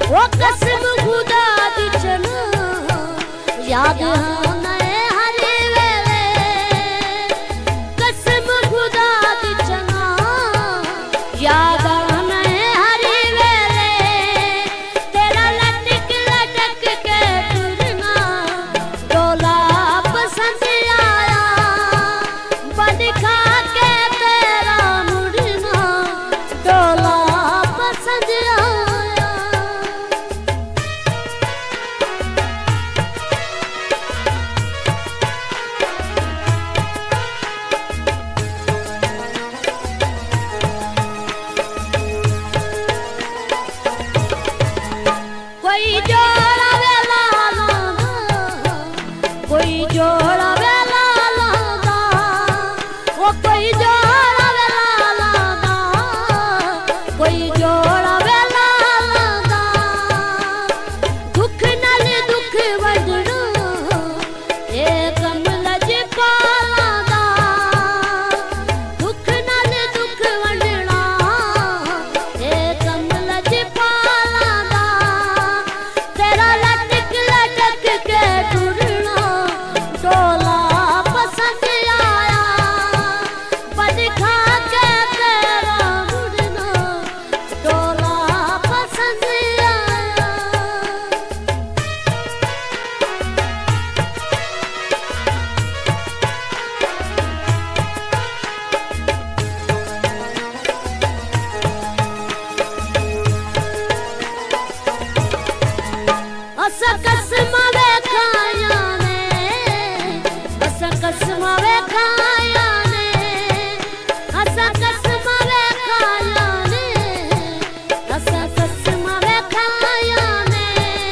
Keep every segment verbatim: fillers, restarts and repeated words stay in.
वो कसम खुदा दी चना याद आना है हर वेले कसम खुदा दी चना याद आना है हर वेले तेरा लटक लटक के टुरना डोला पसंद आया बन खा के तेरा मुड़ना डोला पसंद आया। कोई जोड़ा वेला लांदा कोई जोड़ा वेला लांदा वो कोई जोड़ा वेला लांदा कोई जोड़ा वेला लांदा दुख नाल दुख वंडना ए कमल ज पालांदा दुख नाल दुख वंडना ए कमल ज पालांदा तेरा लटक लटक के टुरना डोला पसंद आया बन खा के तेरा मुड़ना डोला पसंद आया। असा कसम वेखाया ने असा कसम वेखाया ने असा कसम वेखाया ने असा कसम वेखाया ने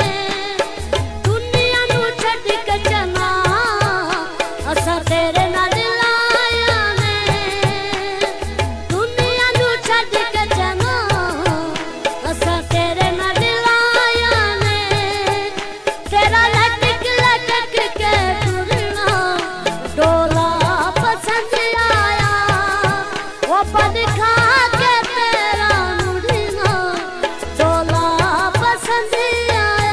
दुनिया नू छड्ड के चला असा तेरे नाल लाया ने दुनिया नू छड्ड के चला असा तेरे नाल लाया ने तेरा लटक लटक के टुरना डोला पसंद आया वो बन खा के तेरा मुड़ना डोला पसंद आया।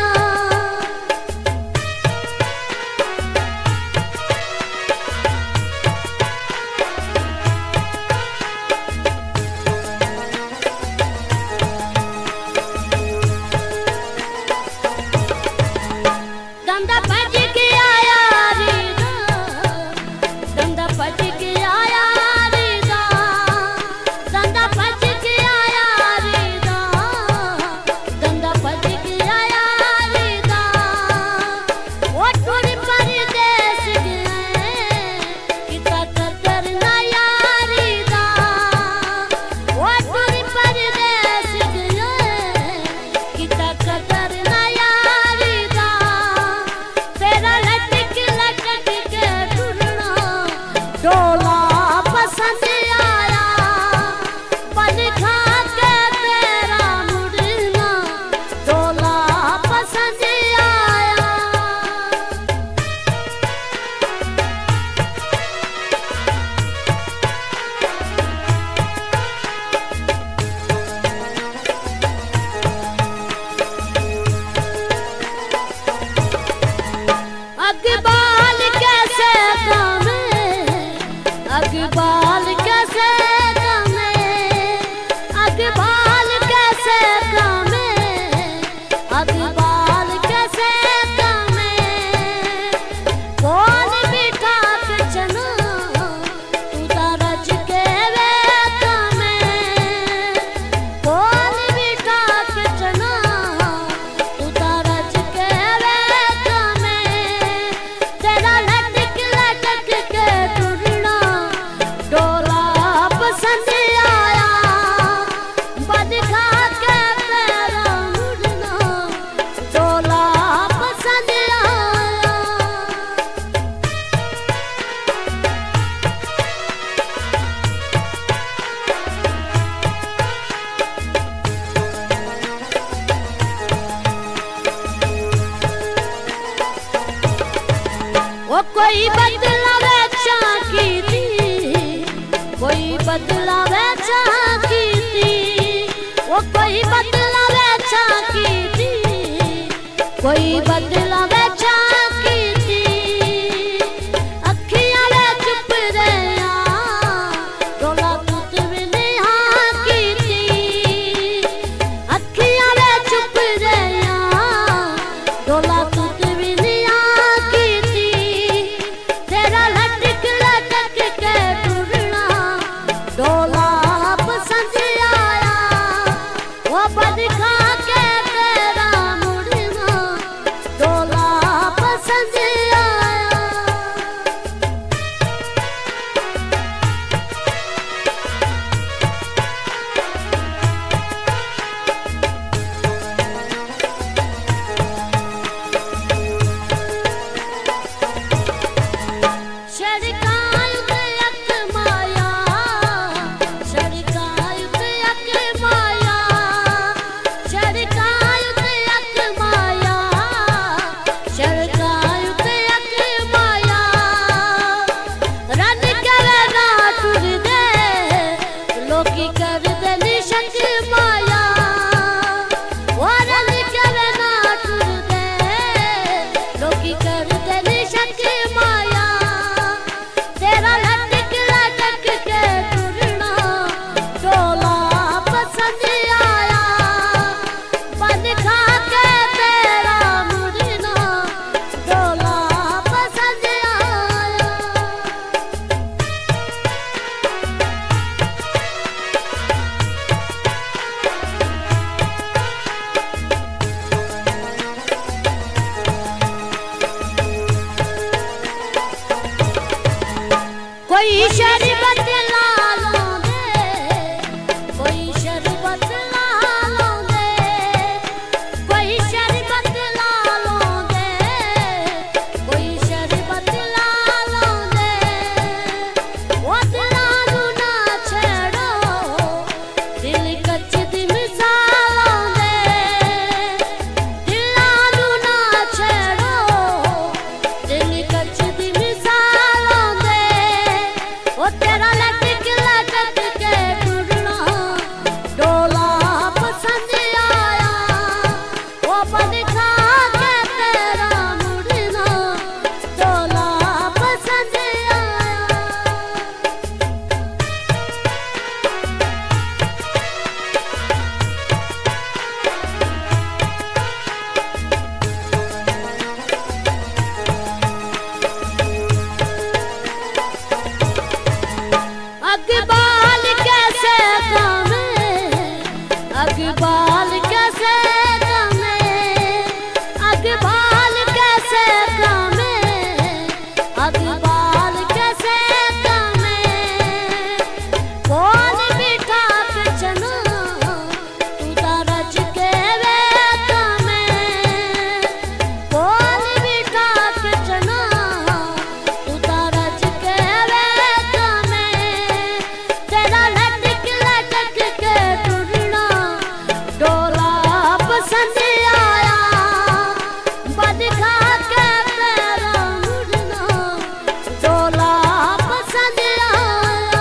दंदा भज के आया रीदा दंदा भज के आया रीदा दंदा भज के आया रीदा दंदा भज के आया रीदा वो टुर परदेस गए किता कदर ना यारी दा वो टुर परदेस गए किता कदर ना यारी दा तेरा लटक लटक के टुरना डोला पसंद आया बन खा के तेरा मुड़ना डोला पसंद आया। अकबाल कैसे कामे अकबाल कैसे कामे अकबाल कैसे कामे अकबाल कैसे कामे कौन बिठा के चना तू रज के वे कामे कौन बिठा के चना तू रज के वे कामे तेरा लटक लटक के टुरना डोला पसंद आया बन खा के तेरा मुड़ना डोला पसंद आया। वो कोई बदला वैसा की थी कोई बदला वैसा की थी वो कोई बदला वैसा की थी कोई बदला वे झांकी थी अखियां वे चुप रहिया डोला तुत भी नहीं हाकी थी अखियां वे चुप रहिया डोला तुत भी नहीं हाकी थी तेरा लटक लटक के टूटना डोला पसंद आया वो बद खा के तेरा मुड़ना डोला पसंद आया। शड़कायु ते अक माया शड़कायु ते अक माया शड़कायु ते अक माया शड़कायु ते अक माया रन करे ना टुर दे लोकी कर दे निशक माया वो रन करे ना टुर दे लोकी कर दे निशक माया तेरा लटक लटक के टूटना डोला पसंद आया बन खा के तेरा मुड़ना डोला पसंद आया। कोई शरबत ला लो दे कोई शरबत ला लो दे कोई शरबत ला लो दे कोई शरबत ला लो दे वो दिलानू ना छेड़ो दिल कच्च दी मिसालों दे दिलानू ना छेड़ो दिल कच्च दी मिसालों दे वो तेरा लटक लटक के टूटना डोला पसंद आया वो बन खा के तेरा मुड़ना डोला पसंद आया। अकबाल कैसे कमे अकबाल कैसे कमे अकबाल कैसे कमे अकबाल कैसे कमे कौन बिठा पिछना तू रच के वे कमे कौन बिठा पिछना तू रच के वे कमे तेरा लटक लटक के टूटना डोला पसंद आया बद खा के तेरा मुड़ना डोला पसंद आया।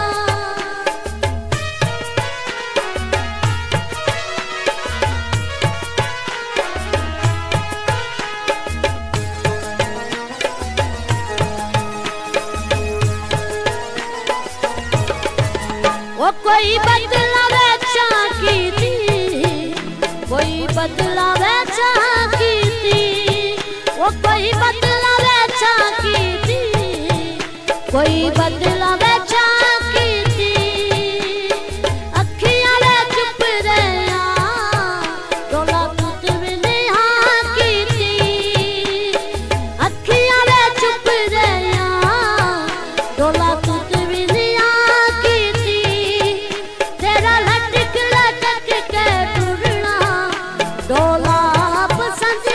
वो कोई बदला वे झांकी थी कोई बदला वे झांकी थी वो कोई बदला वे झांकी थी कोई बदला वे झांकी थी अखियां वे चुप रहिया डोला तुत भी नहीं हाकी थी अखियां वे चुप रहिया डोला तुत भी नहीं हाकी थी तेरा लटक लटक के टूटना डोला पसंद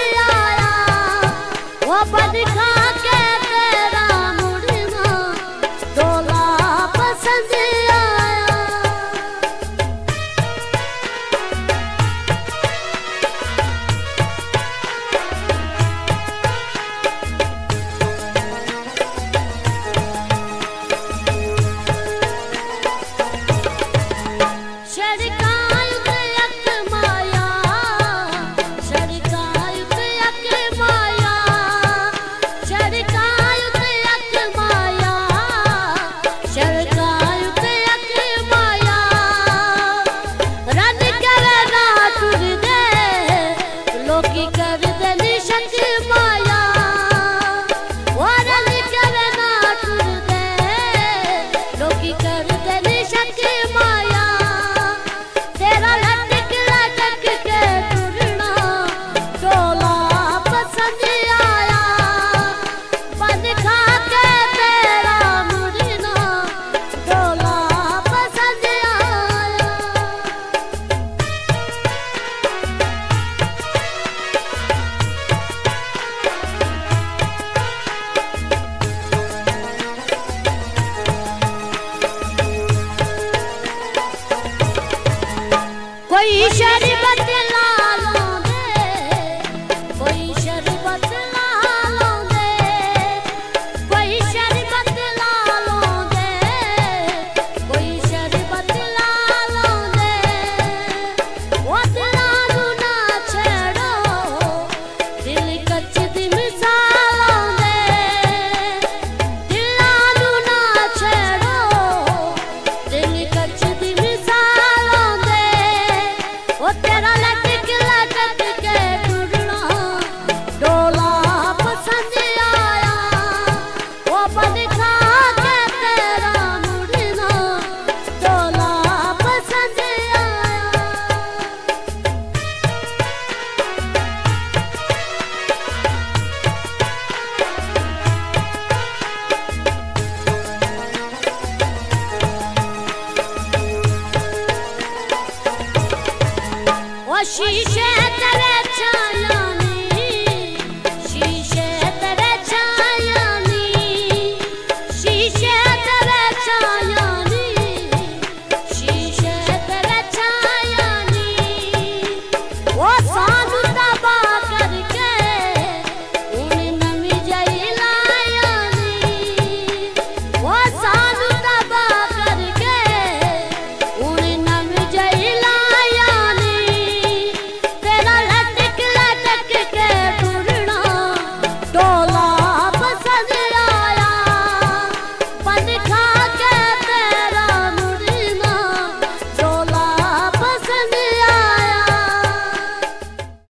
आया वो बद खा के तेरा मुड़ना डोला कर दे निशक